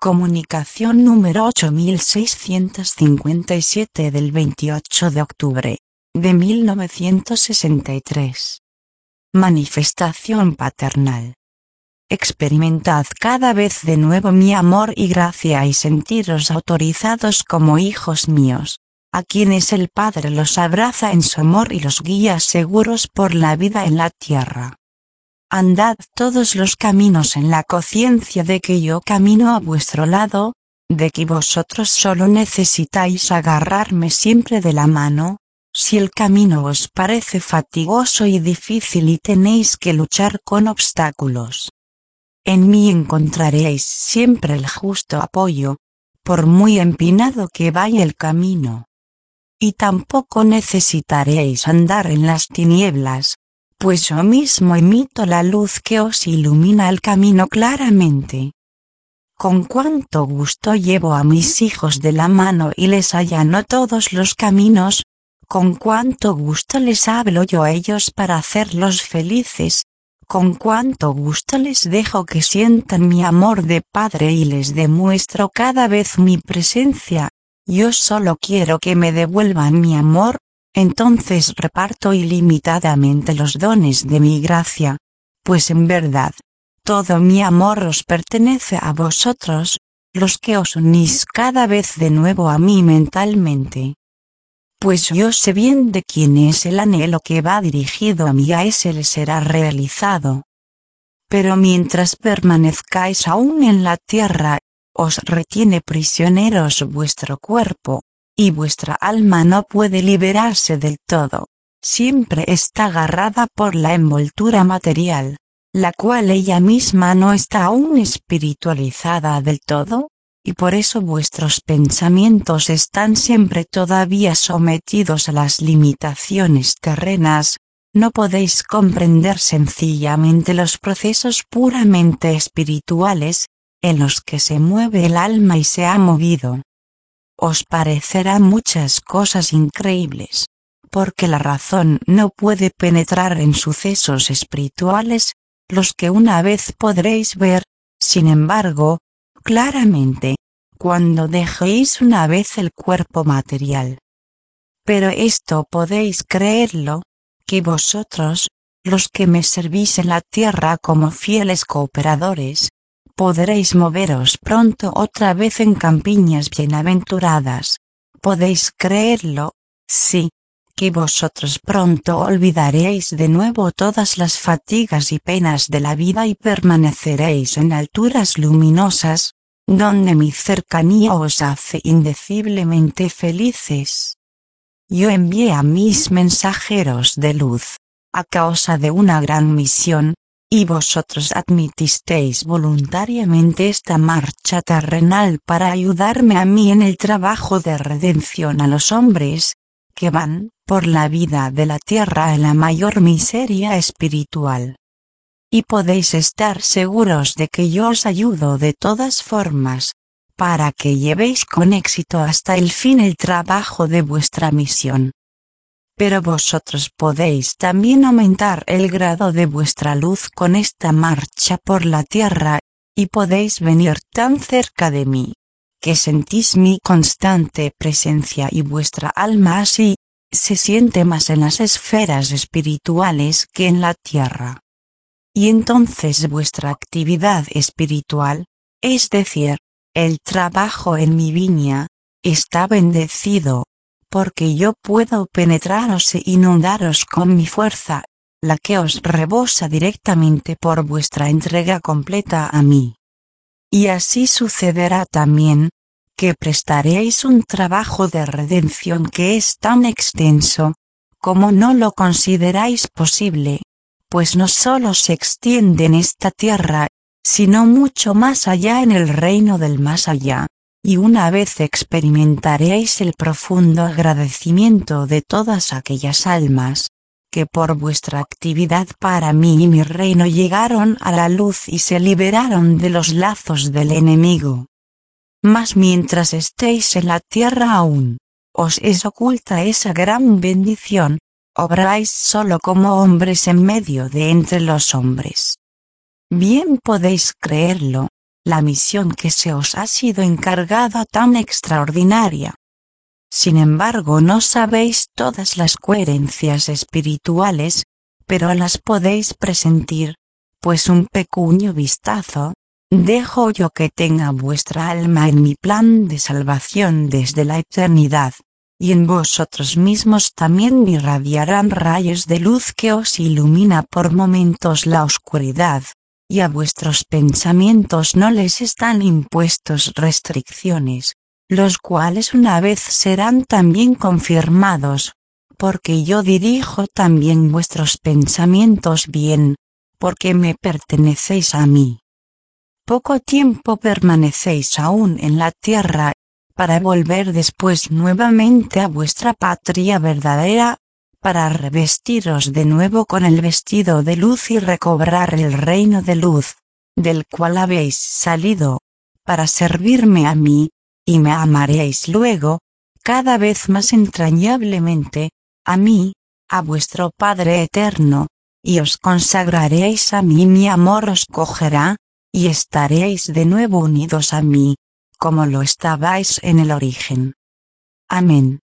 Comunicación número 8657 del 28 de octubre de 1963. Manifestación paternal. Experimentad cada vez de nuevo mi amor y gracia y sentiros autorizados como hijos míos, a quienes el Padre los abraza en su amor y los guía seguros por la vida en la tierra. Andad todos los caminos en la conciencia de que yo camino a vuestro lado, de que vosotros solo necesitáis agarrarme siempre de la mano. Si el camino os parece fatigoso y difícil y tenéis que luchar con obstáculos, en mí encontraréis siempre el justo apoyo, por muy empinado que vaya el camino. Y tampoco necesitaréis andar en las tinieblas, pues yo mismo emito la luz que os ilumina el camino claramente. Con cuánto gusto llevo a mis hijos de la mano y les allano todos los caminos, con cuánto gusto les hablo yo a ellos para hacerlos felices, con cuánto gusto les dejo que sientan mi amor de padre y les demuestro cada vez mi presencia. Yo solo quiero que me devuelvan mi amor. Entonces reparto ilimitadamente los dones de mi gracia, pues en verdad, todo mi amor os pertenece a vosotros, los que os unís cada vez de nuevo a mí mentalmente. Pues yo sé bien de quién es el anhelo que va dirigido a mí, a ese le será realizado. Pero mientras permanezcáis aún en la tierra, os retiene prisioneros vuestro cuerpo, y vuestra alma no puede liberarse del todo, siempre está agarrada por la envoltura material, la cual ella misma no está aún espiritualizada del todo, y por eso vuestros pensamientos están siempre todavía sometidos a las limitaciones terrenas. No podéis comprender sencillamente los procesos puramente espirituales, en los que se mueve el alma y se ha movido. Os parecerán muchas cosas increíbles, porque la razón no puede penetrar en sucesos espirituales, los que una vez podréis ver, sin embargo, claramente, cuando dejéis una vez el cuerpo material. Pero esto podéis creerlo, que vosotros, los que me servís en la tierra como fieles cooperadores, podréis moveros pronto otra vez en campiñas bienaventuradas. Podéis creerlo, sí, que vosotros pronto olvidaréis de nuevo todas las fatigas y penas de la vida y permaneceréis en alturas luminosas, donde mi cercanía os hace indeciblemente felices. Yo envié a mis mensajeros de luz, a causa de una gran misión, y vosotros admitisteis voluntariamente esta marcha terrenal para ayudarme a mí en el trabajo de redención a los hombres, que van, por la vida de la tierra en la mayor miseria espiritual. Y podéis estar seguros de que yo os ayudo de todas formas, para que llevéis con éxito hasta el fin el trabajo de vuestra misión. Pero vosotros podéis también aumentar el grado de vuestra luz con esta marcha por la tierra, y podéis venir tan cerca de mí, que sentís mi constante presencia y vuestra alma así, se siente más en las esferas espirituales que en la tierra. Y entonces vuestra actividad espiritual, es decir, el trabajo en mi viña, está bendecido, porque yo puedo penetraros e inundaros con mi fuerza, la que os rebosa directamente por vuestra entrega completa a mí. Y así sucederá también, que prestaréis un trabajo de redención que es tan extenso, como no lo consideráis posible, pues no solo se extiende en esta tierra, sino mucho más allá en el reino del más allá. Y una vez experimentaréis el profundo agradecimiento de todas aquellas almas, que por vuestra actividad para mí y mi reino llegaron a la luz y se liberaron de los lazos del enemigo. Mas mientras estéis en la tierra aún, os es oculta esa gran bendición, obráis solo como hombres en medio de entre los hombres. Bien podéis creerlo, la misión que se os ha sido encargada tan extraordinaria. Sin embargo, no sabéis todas las coherencias espirituales, pero las podéis presentir, pues un pequeño vistazo dejo yo que tenga vuestra alma en mi plan de salvación desde la eternidad, y en vosotros mismos también irradiarán rayos de luz que os ilumina por momentos la oscuridad, y a vuestros pensamientos no les están impuestos restricciones, los cuales una vez serán también confirmados, porque yo dirijo también vuestros pensamientos bien, porque me pertenecéis a mí. Poco tiempo permanecéis aún en la tierra, para volver después nuevamente a vuestra patria verdadera, para revestiros de nuevo con el vestido de luz y recobrar el reino de luz, del cual habéis salido, para servirme a mí, y me amaréis luego, cada vez más entrañablemente, a mí, a vuestro Padre eterno, y os consagraréis a mí, mi amor os cogerá, y estaréis de nuevo unidos a mí, como lo estabais en el origen. Amén.